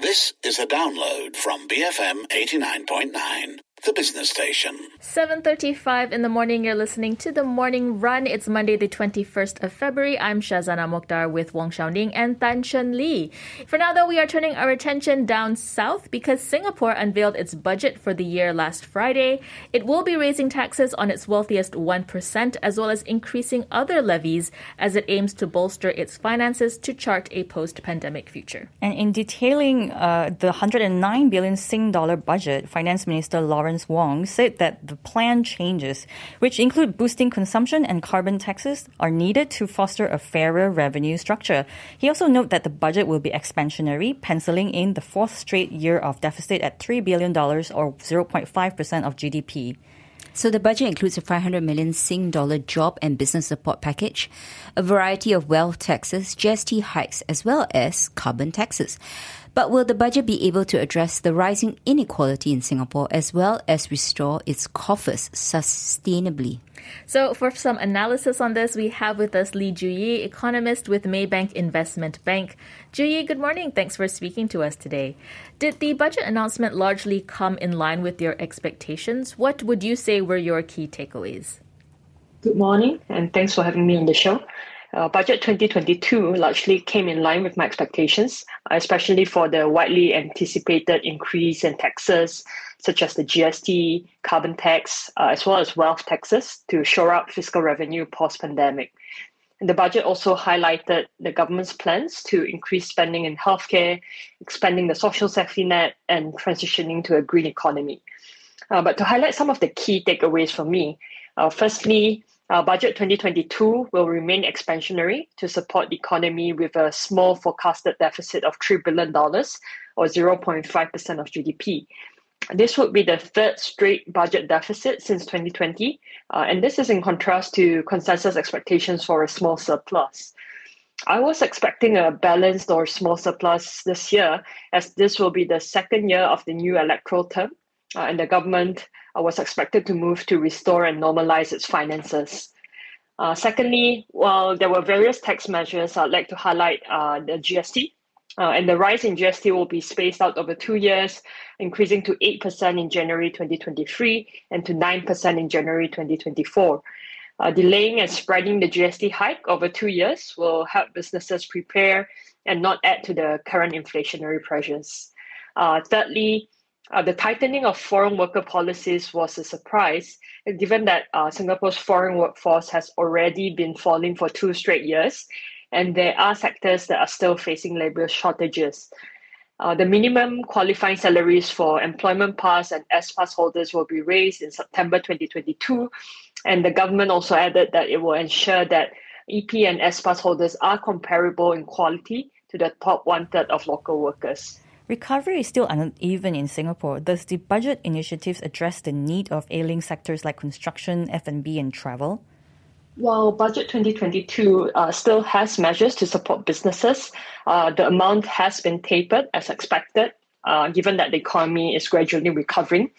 This is a download from BFM 89.9, the business station. 7:35 in the morning, you're listening to The Morning Run. It's Monday, the 21st of February. I'm Shazana Mokhtar with Wong Xiaoning and Tan Chun Lee. For now, though, we are turning our attention down south because Singapore unveiled its budget for the year last Friday. It will be raising taxes on its wealthiest 1%, as well as increasing other levies as it aims to bolster its finances to chart a post-pandemic future. And in detailing the 109 billion Sing dollar budget, Finance Minister Lawrence Wong said that the planned changes, which include boosting consumption and carbon taxes, are needed to foster a fairer revenue structure. He also noted that the budget will be expansionary, penciling in the fourth straight year of deficit at $3 billion or 0.5% of GDP. So the budget includes a 500 million Sing dollar job and business support package, a variety of wealth taxes, GST hikes, as well as carbon taxes. But will the budget be able to address the rising inequality in Singapore as well as restore its coffers sustainably? So for some analysis on this, we have with us Lee Ju-yi, economist with Maybank Investment Bank. Ju-yi, good morning. Thanks for speaking to us today. Did the budget announcement largely come in line with your expectations? What would you say were your key takeaways? Good morning, and thanks for having me on the show. Budget 2022 largely came in line with my expectations, especially for the widely anticipated increase in taxes, such as the GST, carbon tax, as well as wealth taxes to shore up fiscal revenue post-pandemic. And the budget also highlighted the government's plans to increase spending in healthcare, expanding the social safety net, and transitioning to a green economy. But to highlight some of the key takeaways for me, firstly, Budget 2022 will remain expansionary to support the economy with a small forecasted deficit of $3 billion or 0.5% of GDP. This would be the third straight budget deficit since 2020, and this is in contrast to consensus expectations for a small surplus. I was expecting a balanced or small surplus this year, as this will be the second year of the new electoral term, and the government was expected to move to restore and normalize its finances. Secondly, while there were various tax measures, I'd like to highlight the GST. And the rise in GST will be spaced out over 2 years, increasing to 8% in January 2023 and to 9% in January 2024. Delaying and spreading the GST hike over 2 years will help businesses prepare and not add to the current inflationary pressures. Thirdly, the tightening of foreign worker policies was a surprise, given that Singapore's foreign workforce has already been falling for 2 straight years, and there are sectors that are still facing labour shortages. The minimum qualifying salaries for employment pass and S-Pass holders will be raised in September 2022, and the government also added that it will ensure that EP and S-Pass holders are comparable in quality to the top 1/3 of local workers. Recovery is still uneven in Singapore. Does the budget initiatives address the need of ailing sectors like construction, F&B, and travel? While Budget 2022 still has measures to support businesses, the amount has been tapered as expected, given that the economy is gradually recovering.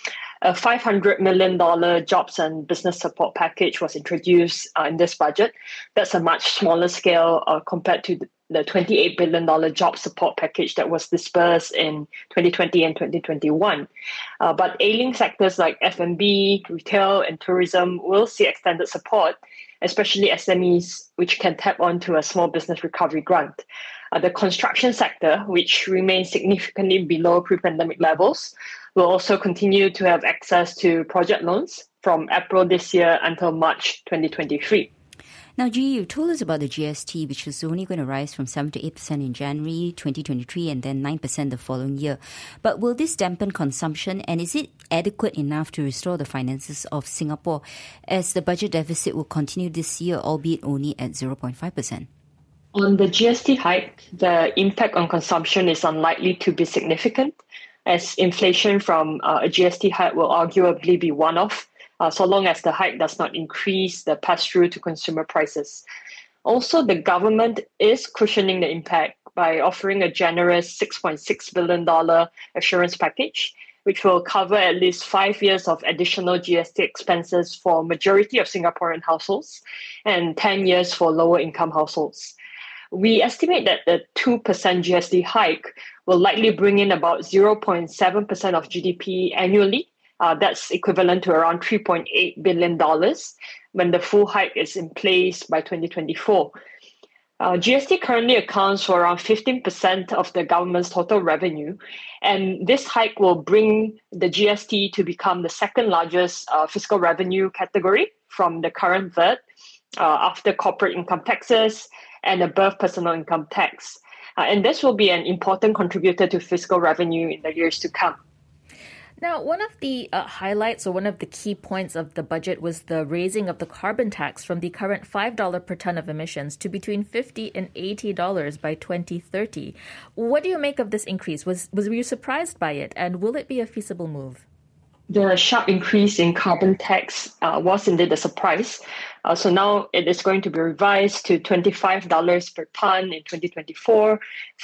A $500 million jobs and business support package was introduced in this budget. That's a much smaller scale compared to the $28 billion job support package that was disbursed in 2020 and 2021. But ailing sectors like F&B, retail, and tourism will see extended support, especially SMEs, which can tap onto a small business recovery grant. The construction sector, which remains significantly below pre-pandemic levels, will also continue to have access to project loans from April this year until March 2023. Now, G, you told us about the GST, which is only going to rise from 7 to 8% in January 2023 and then 9% the following year. But will this dampen consumption, and is it adequate enough to restore the finances of Singapore, as the budget deficit will continue this year, albeit only at 0.5%? On the GST hike, the impact on consumption is unlikely to be significant, as inflation from a GST hike will arguably be one-off, so long as the hike does not increase the pass-through to consumer prices. Also, the government is cushioning the impact by offering a generous $6.6 billion assurance package, which will cover at least 5 years of additional GST expenses for majority of Singaporean households and 10 years for lower income households. We estimate that the 2% GST hike will likely bring in about 0.7% of GDP annually. That's equivalent to around $3.8 billion when the full hike is in place by 2024. GST currently accounts for around 15% of the government's total revenue, and this hike will bring the GST to become the second largest fiscal revenue category from the current third, after corporate income taxes and above personal income tax. And this will be an important contributor to fiscal revenue in the years to come. Now, one of the highlights or one of the key points of the budget was the raising of the carbon tax from the current $5 per ton of emissions to between $50 and $80 by 2030. What do you make of this increase? Were you surprised by it, and will it be a feasible move? The sharp increase in carbon tax was indeed a surprise. So now it is going to be revised to $25 per ton in 2024,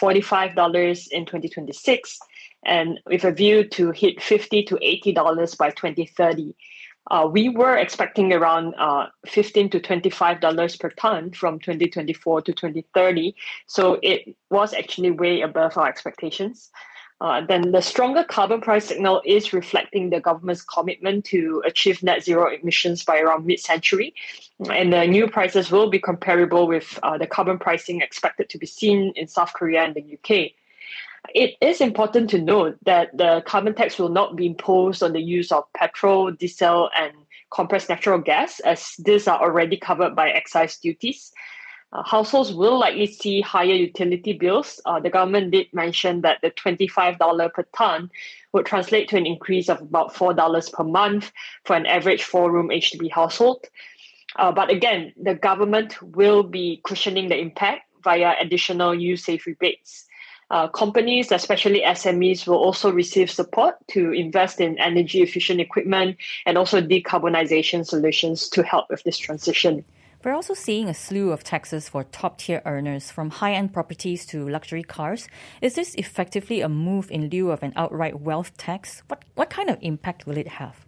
$45 in 2026, and with a view to hit $50 to $80 by 2030. We were expecting around $15 to $25 per ton from 2024 to 2030. So it was actually way above our expectations. Then the stronger carbon price signal is reflecting the government's commitment to achieve net zero emissions by around mid-century. And the new prices will be comparable with the carbon pricing expected to be seen in South Korea and the UK. It is important to note that the carbon tax will not be imposed on the use of petrol, diesel, and compressed natural gas, as these are already covered by excise duties. Households will likely see higher utility bills. The government did mention that the $25 per ton would translate to an increase of about $4 per month for an average 4-room HDB household. But again, the government will be cushioning the impact via additional use-safe rebates. Companies, especially SMEs, will also receive support to invest in energy-efficient equipment and also decarbonization solutions to help with this transition. We're also seeing a slew of taxes for top-tier earners, from high-end properties to luxury cars. Is this effectively a move in lieu of an outright wealth tax? What kind of impact will it have?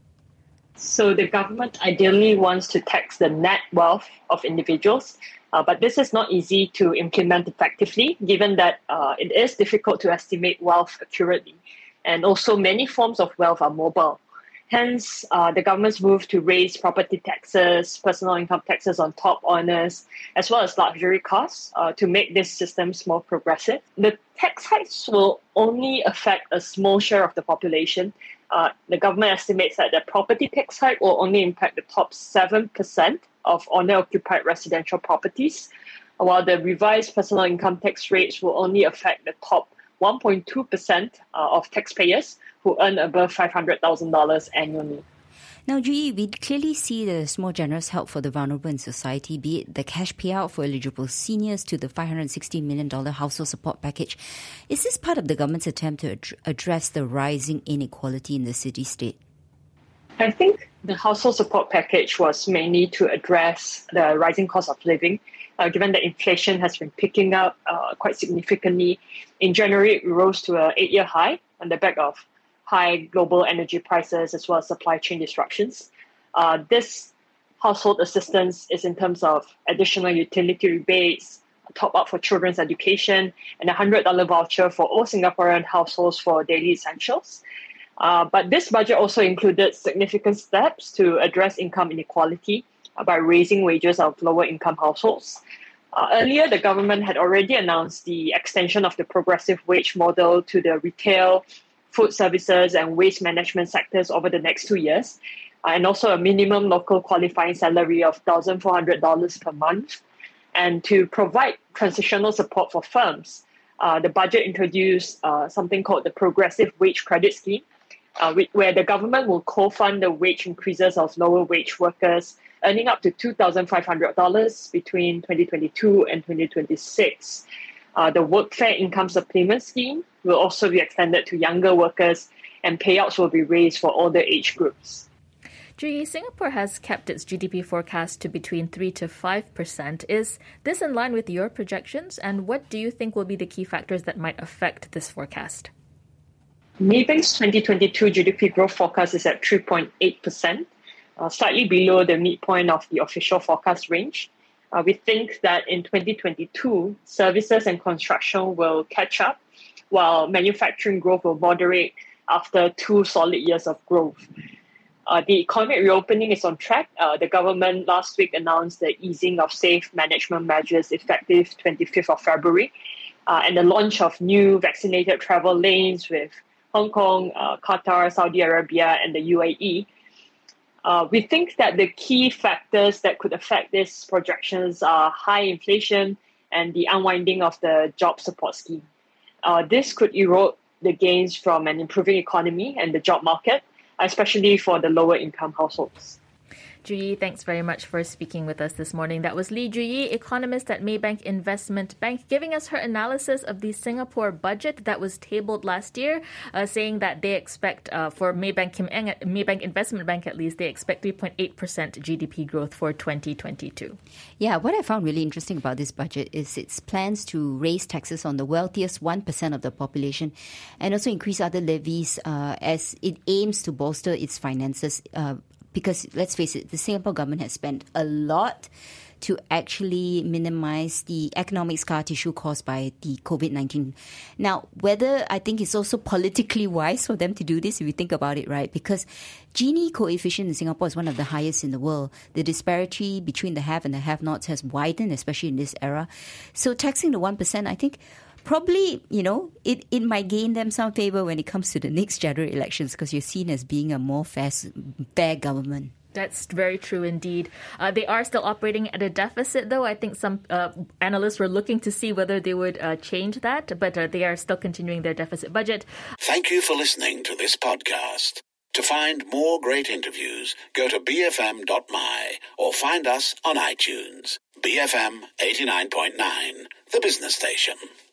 So the government ideally wants to tax the net wealth of individuals, but this is not easy to implement effectively, given that it is difficult to estimate wealth accurately. And also many forms of wealth are mobile. Hence, the government's move to raise property taxes, personal income taxes on top earners, as well as luxury cars to make these systems more progressive. The tax hikes will only affect a small share of the population. The government estimates that the property tax hike will only impact the top 7% of owner-occupied residential properties, while the revised personal income tax rates will only affect the top 1.2% of taxpayers who earn above $500,000 annually. Now, Ji, we clearly see there's more generous help for the vulnerable in society, be it the cash payout for eligible seniors to the $560 million household support package. Is this part of the government's attempt to address the rising inequality in the city-state? I think the household support package was mainly to address the rising cost of living, given that inflation has been picking up quite significantly. In January, it rose to an 8-year high on the back of high global energy prices as well as supply chain disruptions. This household assistance is in terms of additional utility rebates, a top-up for children's education, and a $100 voucher for all Singaporean households for daily essentials. But this budget also included significant steps to address income inequality by raising wages of lower-income households. Earlier, the government had already announced the extension of the progressive wage model to the retail, food services, and waste management sectors over the next 2 years, and also a minimum local qualifying salary of $1,400 per month. And to provide transitional support for firms, the budget introduced something called the Progressive Wage Credit Scheme, where the government will co-fund the wage increases of lower wage workers earning up to $2,500 between 2022 and 2026. The Workfare Income Supplement Scheme will also be extended to younger workers, and payouts will be raised for older age groups. Ji, Singapore has kept its GDP forecast to between 3 to 5%. Is this in line with your projections? And what do you think will be the key factors that might affect this forecast? Maybank's 2022 GDP growth forecast is at 3.8%, slightly below the midpoint of the official forecast range. We think that in 2022, services and construction will catch up, while manufacturing growth will moderate after 2 solid years of growth. The economic reopening is on track. The government last week announced the easing of safe management measures effective 25th of February, and the launch of new vaccinated travel lanes with Hong Kong, Qatar, Saudi Arabia, and the UAE. We think that the key factors that could affect these projections are high inflation and the unwinding of the job support scheme. This could erode the gains from an improving economy and the job market, especially for the lower income households. Ju Yi, thanks very much for speaking with us this morning. That was Lee Ju Yi, economist at Maybank Investment Bank, giving us her analysis of the Singapore budget that was tabled last year, saying that they expect, for Maybank Investment Bank at least, they expect 3.8% GDP growth for 2022. Yeah, what I found really interesting about this budget is its plans to raise taxes on the wealthiest 1% of the population and also increase other levies as it aims to bolster its finances. Because let's face it, the Singapore government has spent a lot to actually minimize the economic scar tissue caused by the COVID-19. Now, whether I think it's also politically wise for them to do this, if you think about it, right? Because Gini coefficient in Singapore is one of the highest in the world. The disparity between the have and the have-nots has widened, especially in this era. So taxing the 1%, I think, probably, it might gain them some favor when it comes to the next general elections because you're seen as being a more fair government. That's very true indeed. They are still operating at a deficit, though. I think some analysts were looking to see whether they would change that, but they are still continuing their deficit budget. Thank you for listening to this podcast. To find more great interviews, go to bfm.my or find us on iTunes. BFM 89.9, the business station.